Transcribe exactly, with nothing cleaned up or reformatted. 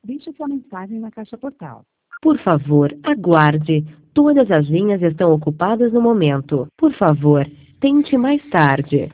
Deixe sua mensagem na caixa postal. Por favor, aguarde. Todas as linhas estão ocupadas no momento. Por favor, tente mais tarde.